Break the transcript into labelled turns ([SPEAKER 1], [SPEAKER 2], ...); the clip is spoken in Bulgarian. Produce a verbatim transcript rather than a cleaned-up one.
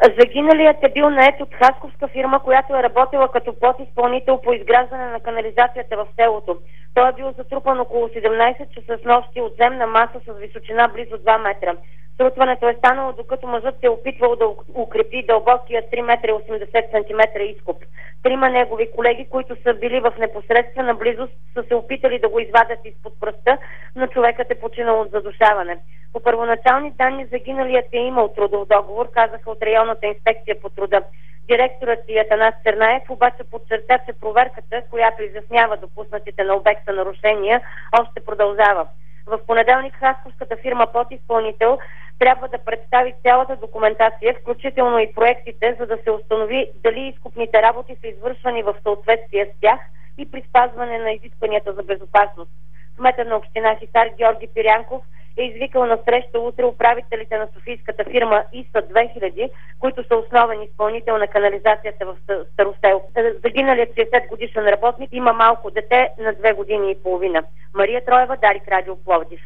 [SPEAKER 1] Загиналият е бил нает от хасковска фирма, която е работила като подизпълнител по изграждане на канализацията в селото. Той е бил затрупан около седемнайсет часа с нощи от земна маса с височина близо два метра. Срутването е станало, докато мъжът се е опитвал да укрепи дълбокия три метра и осемдесет сантиметра изкоп. Трима негови колеги, които са били в непосредствена близост, са се опитали да го извадят изпод пръста, но човекът е починал от задушаване. По първоначални данни загиналият е имал трудов договор, казаха от районната инспекция по труда. Директорът и Атанас Чернаев обаче подчерта, че проверката, която изяснява допуснатите на обекта нарушения, още продължава. В понеделник хасковската фирма подизпълнител трябва да представи цялата документация, включително и проектите, за да се установи дали изкупните работи са извършвани в съответствие с тях и при спазване на изискванията за безопасност. Кметът на община Хисар Георги Пирянков е извикал на среща утре управителите на софийската фирма ИСА две хиляди, които са основен изпълнител на канализацията в Старосел. Загиналият шейсет годишен работник има малко дете на две години и половина. Мария Троева, Дарик Радио, Пловдив.